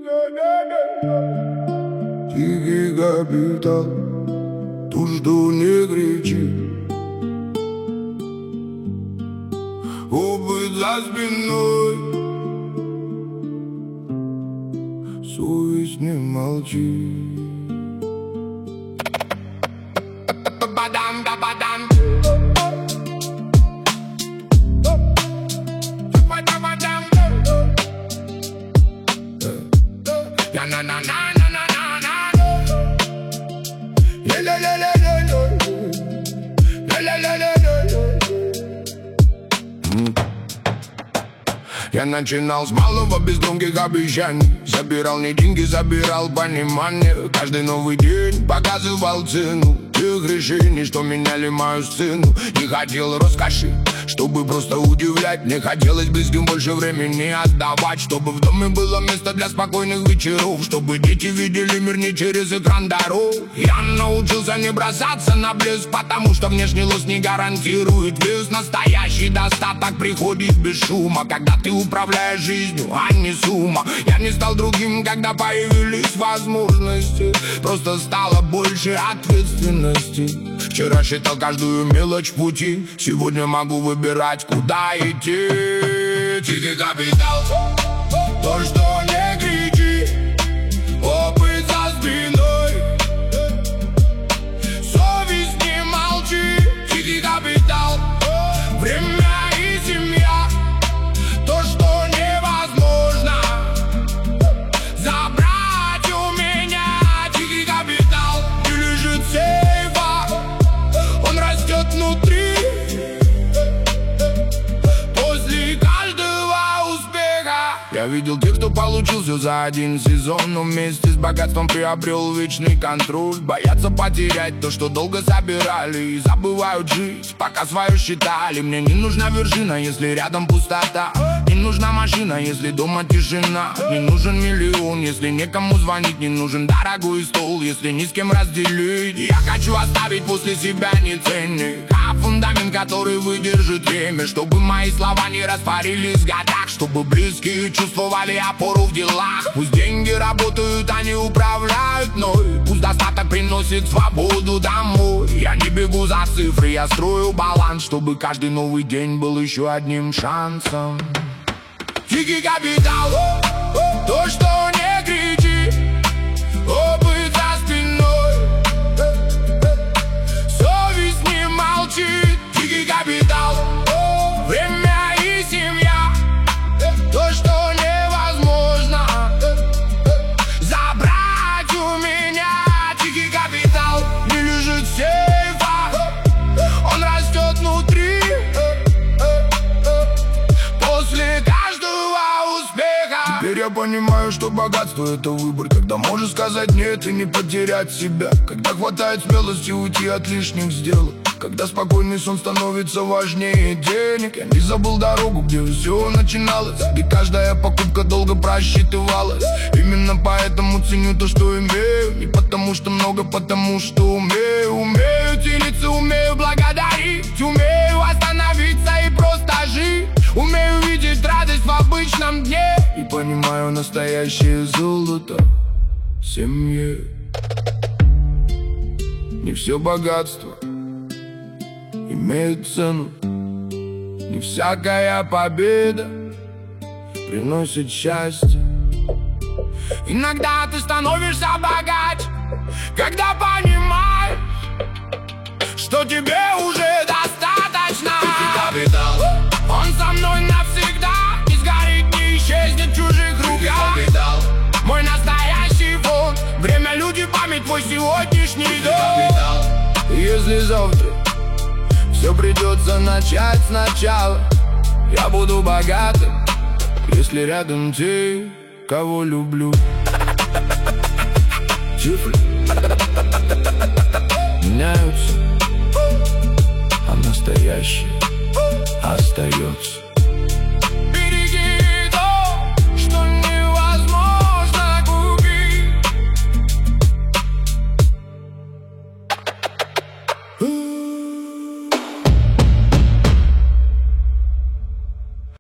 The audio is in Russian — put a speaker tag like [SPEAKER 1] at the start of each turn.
[SPEAKER 1] Тихий капитал, тут что не кричи. Опыт за спиной, совесть не молчит. Я начинал с малого, без громких обещаний. Забирал не деньги, забирал понимание. Каждый новый день показывал цену тех решений, что меняли мою сцену. Не хотел роскоши, чтобы просто удивлять. Мне хотелось близким больше времени отдавать, чтобы в доме было место для спокойных вечеров, чтобы дети видели мир не через экран дорог. Я научился не бросаться на блеск, потому что внешний лоск не гарантирует вес. Настоящий достаток приходит без шума, когда ты управляешь жизнью, а не сумма. Я не стал другим, когда появились возможности, просто стало больше ответственности. Вчера считал каждую мелочь пути, сегодня могу выбирать, куда идти. Тихий капитал, то, что не кричи. Опыт за спиной, совесть не молчит. Тихий капитал, время и семья, то, что невозможно забрать у меня. Тихий капитал не лежит в сейфах, он растет внутри. После каждого успеха я видел тех, кто получил все за один сезон, но вместе с богатством приобрел вечный контроль. Боятся потерять то, что долго собирали, и забывают жить, пока свое считали. Мне не нужна вершина, если рядом пустота. Не нужна машина, если дома тишина. Не нужен миллион, если некому звонить. Не нужен дорогой стол, если ни с кем разделить. Я хочу оставить после себя не ценник, а фундамент, который выдержит время. Чтобы мои слова не растворились в годах, чтобы близкие чувствовали опору в делах. Пусть деньги работают, они управляют мной. Пусть достаток приносит свободу домой. Я не бегу за цифры, я строю баланс, чтобы каждый новый день был еще одним шансом. Тихий капитал, то, что не кричи. Опыт за спиной, совесть не молчит. Тихий капитал, время и семья, то, что невозможно забрать у меня. Тихий капитал не лежит в сейфах, он растет внутри. После каждого успеха теперь я понимаю, что богатство — это выбор, когда можешь сказать нет и не потерять себя, когда хватает смелости уйти от лишних сделок, когда спокойный сон становится важнее денег. Я не забыл дорогу, где все начиналось, где каждая покупка долго просчитывалась. Именно поэтому ценю то, что имею, не потому что много, потому что умею. Умею делиться, умею благодарить, умею остановиться и просто жить. Умею видеть радость в обычном дне и понимаю настоящее золото в семье. Не все богатство имеет цену, не всякая победа приносит счастье. Иногда ты становишься богаче, когда понимаешь, что тебе уже достаточно. Тихий капитал, он со мной навсегда, не сгорит, не исчезнет в чужих руках. Тихий капитал, мой настоящий фонд, время, люди, память, твой сегодняшний дом. Тихий капитал, если завтра все придется начать сначала, я буду богатым, если рядом те, кого люблю. Цифры меняются, а настоящее остается.